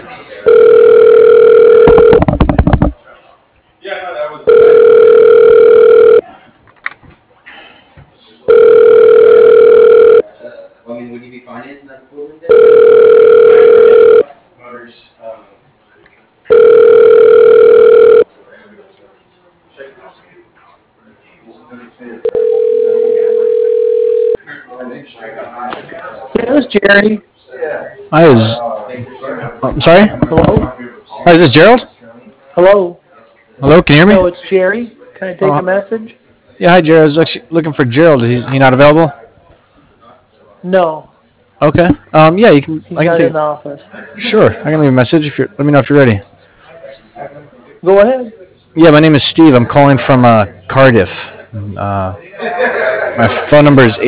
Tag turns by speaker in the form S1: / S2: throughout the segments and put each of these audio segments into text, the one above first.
S1: Yeah, no, that was. I mean, would you be financing that closing day? Motors.
S2: Yeah, this is Jerry.
S3: Hi, I'm sorry.
S2: Hello?
S3: Hi, is this Gerald?
S2: Hello?
S3: Hello, can you hear
S2: No,
S3: me?
S2: it's Jerry. Can I take a message?
S3: Yeah, hi, Gerald. I was actually looking for Gerald. Is he not available?
S2: No,
S3: Okay. Yeah, you can.
S2: he's
S3: I can
S2: not
S3: take.
S2: in the office.
S3: Sure, I can leave a message if you're. Let me know if you're ready.
S2: Go ahead.
S3: Yeah, my name is Steve. I'm calling from Cardiff. My phone number is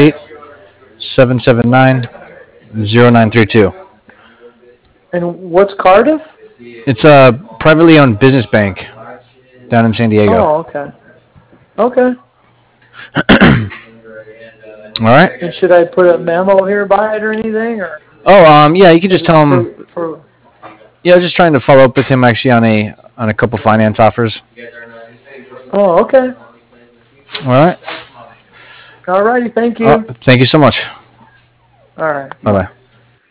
S3: 858-779-0932.
S2: And what's Cardiff?
S3: It's a privately owned business bank down in San Diego.
S2: Oh, okay. Okay.
S3: All right.
S2: And should I put a memo here by it or anything, or
S3: Oh, yeah, you can just tell him.
S2: for?
S3: Yeah, I was just trying to follow up with him actually on a couple finance offers.
S2: Oh, okay.
S3: All right.
S2: All righty. Thank
S3: Oh,
S2: you.
S3: thank you so much.
S2: All right.
S3: Bye bye.